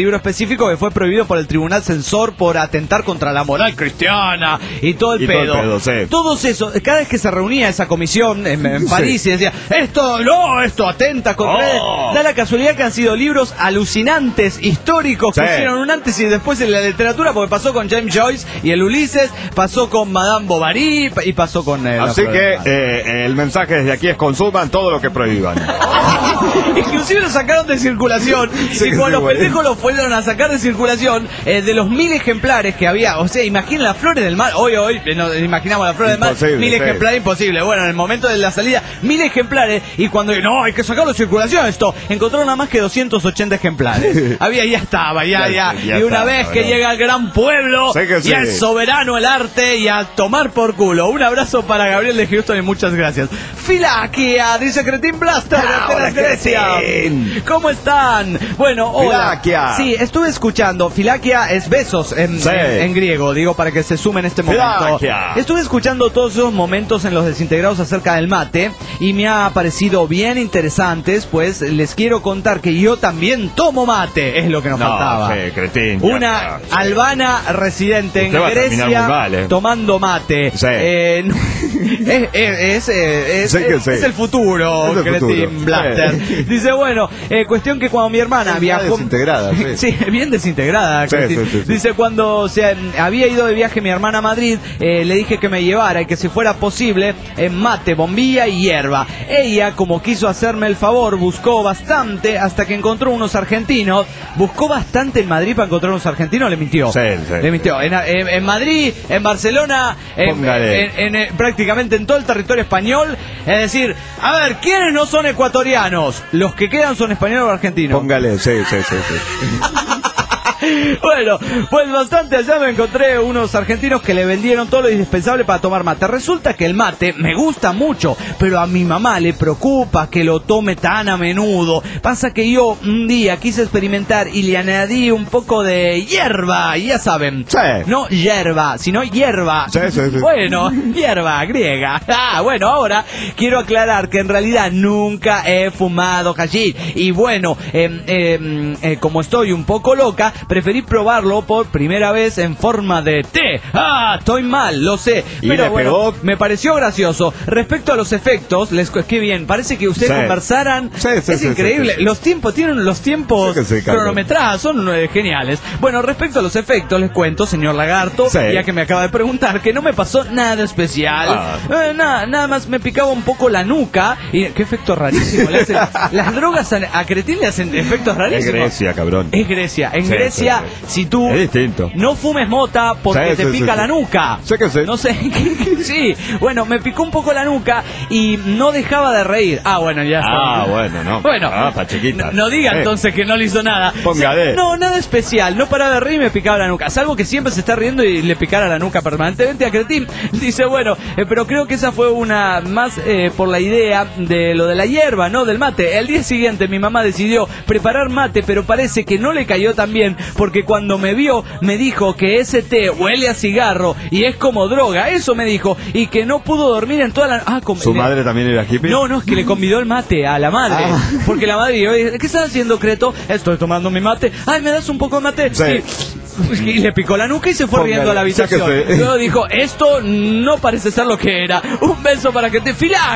científico que fue prohibido por el tribunal censor por atentar contra la moral cristiana y todo el pedo. Sí. Todos esos, cada vez que se reunía esa comisión en París y decía, esto atenta contra... Da la casualidad que han sido libros alucinantes, históricos, que hicieron un antes y después en la literatura, porque pasó con James Joyce y el Ulises, pasó con Madame Bovary y pasó con... Así que el mensaje desde aquí es: consuman todo lo que prohíban. Inclusive lo sacaron de circulación y con los pendejos lo fueron a sacar de circulación de los 1000 ejemplares que había. O sea, imaginen las flores del mar. Hoy nos imaginamos las flores del mar, 1000 ejemplares, imposible. Bueno, en el momento de la salida, 1000 ejemplares, y cuando no, hay que sacarlo de circulación esto, encontraron nada más que 280 ejemplares. Ya estaba. Y una vez que llega al gran pueblo, ya es soberano el arte y a tomar por culo. Un abrazo para Gabriel de Houston y muchas gracias. Filaquia, dice Cretin Blaster de Atenas, Grecia. ¿Cómo están? Bueno, hola. Filaquia. Sí, estuve escuchando. Filaquia es besos en griego, digo, para que se sume en este momento. Filaquia. Estuve escuchando todos esos momentos en los desintegrados acerca del mate y me ha parecido bien interesantes, pues les quiero contar que yo también tomo mate, es lo que nos faltaba. Sí, Cretín. Una albana residente en Grecia tomando mate. Sí. Es el futuro, Cretín Blaster. Dice, bueno, cuestión que cuando mi hermana viajó... desintegrada, sí, bien desintegrada. Sí. Dice, cuando se había ido de viaje mi hermana a Madrid, le dije que me llevara y que si fuera posible, mate, bombilla y hierba. Ella, como quiso hacerme el favor, buscó bastante hasta que encontró unos argentinos. Buscó bastante en Madrid para encontrar unos argentinos, le mintió. Le mintió. En Madrid, en Barcelona, prácticamente en todo el territorio español. Es decir, a ver, ¿quiénes no son ecuatorianos? Los que quedan son españoles o argentinos. Póngale, sí. Bueno, pues bastante allá me encontré unos argentinos que le vendieron todo lo indispensable para tomar mate. Resulta que el mate me gusta mucho, pero a mi mamá le preocupa que lo tome tan a menudo. Pasa que yo un día quise experimentar y le añadí un poco de hierba, ya saben. No hierba, sino hierba. Bueno, hierba griega. Bueno, ahora quiero aclarar que en realidad nunca he fumado hashish. Y bueno, como estoy un poco loca, preferí probarlo por primera vez en forma de té. Estoy mal, lo sé. Pero bueno, me pareció gracioso. Respecto a los efectos, qué bien, parece que ustedes conversaran. Es increíble. Los tiempos, tienen los tiempos cronometrados, son geniales. Bueno, respecto a los efectos, les cuento, señor Lagarto, ya que me acaba de preguntar, que no me pasó nada especial. Nada más me picaba un poco la nuca. Y qué efecto rarísimo. Las drogas a Cretín le hacen efectos rarísimos. Es Grecia, cabrón. Es Grecia. En Grecia, si tú no fumes mota porque te pica la nuca. No sé. Sí, bueno, me picó un poco la nuca y no dejaba de reír. Bueno, ya está. Bueno, pa' chiquita. No diga entonces que no le hizo nada. Póngale. No, nada especial. No paraba de reír y me picaba la nuca. Salvo que siempre se está riendo y le picara la nuca permanentemente a Cretín. Dice, bueno, pero creo que esa fue una más por la idea de lo de la hierba, ¿no? Del mate. El día siguiente mi mamá decidió preparar mate, pero parece que no le cayó tan bien, porque cuando me vio me dijo que ese té huele a cigarro y es como droga, eso me dijo, y que no pudo dormir en toda la... ¿Su madre también era hippie? No, es que le convidó el mate a la madre, porque la madre dijo, ¿qué estás haciendo, Creto? Estoy tomando mi mate. ¿Me das un poco de mate? Sí. Y le picó la nuca y se fue riendo a la habitación. Luego dijo, esto no parece ser lo que era. Un beso para Cretín.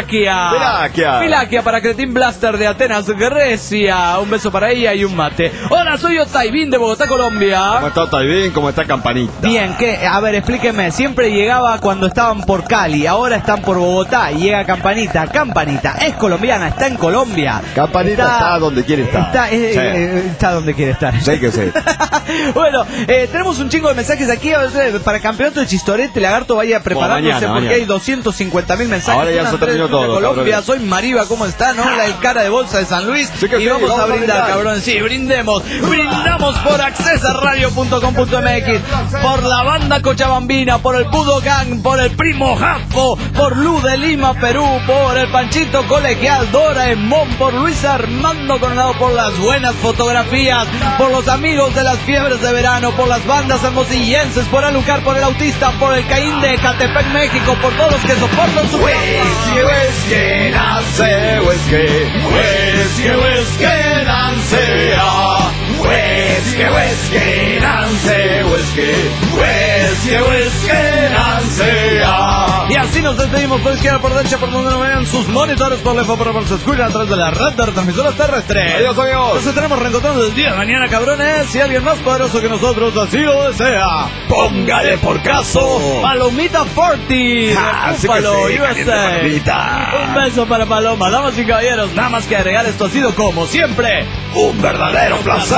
Filaquia para Cretín Blaster de Atenas, Grecia. Un beso para ella y un mate. Hola, soy Otaibín de Bogotá, Colombia. ¿Cómo está Otaibín? ¿Cómo está Campanita? Bien, a ver, explíqueme. Siempre llegaba cuando estaban por Cali, ahora están por Bogotá y llega Campanita. Campanita es colombiana, está en Colombia. Campanita está donde quiere estar. Está donde quiere estar. Sí que sí. Bueno, tenemos un chingo de mensajes aquí para el campeonato de Chistorete. Lagarto, vaya preparándose porque hay 250.000 mensajes. Ahora ya se terminó todo. Colombia, soy Mariva, ¿cómo está? ¿No? El cara de bolsa de San Luis. Y vamos a brindar, cabrón. Sí, brindemos. Brindamos por accesaradio.com.mx, por la banda Cochabambina, por el Budokan, por el Primo Jafo, por Luz de Lima, Perú, por el Panchito Colegial, Doraemon, por Luis Armando Coronado, por las buenas fotografías, por los amigos de las fiebres de verano, por las bandas hermosillenses, por Alucar, por el Autista, por el Caín de Ecatepec, México, por todos los que soportan su Whisky nace, whisky nace, whisky whisky, Nancy, whisky, Nancy. Y así nos despedimos por izquierda, por derecha, por donde nos vean sus monitores, por lejos, por se escuchan a través de la red de retransmisoras terrestres. Adiós, amigos. Nos estaremos reencontrando el día de mañana, cabrones. Si alguien más poderoso que nosotros así lo desea, póngale por caso Palomita Forti de Búfalo, USA. Un beso para Paloma. Damas y caballeros, nada más que agregar, esto ha sido como siempre un verdadero placer.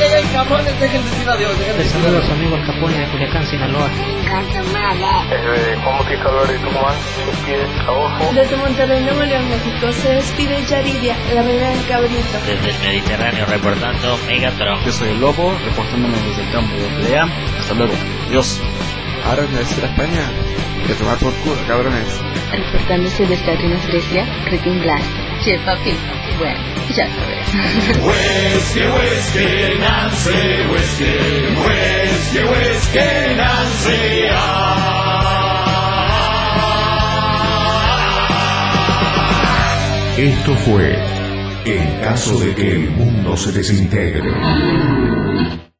Saludos amigos Capone de Culiacán, Sinaloa. Juan Bautista Álvarez Tucumán, sus pies abajo. Desde Monterrey, Nuevo León, México, se despide Yaridia, la reina del cabrito. Desde el Mediterráneo reportando Megatron. Yo soy el Lobo, reportándome desde el campo de pelea. Hasta luego. Adiós. Ahora me decir a España que tomar por culo, cabrones. Reportándose desde Atenas, Grecia, Cretin Glass. Che, papi, bueno, ya sabes. Whisky, Nancy, whisky, Nancy. Esto fue En caso de que el mundo se desintegre.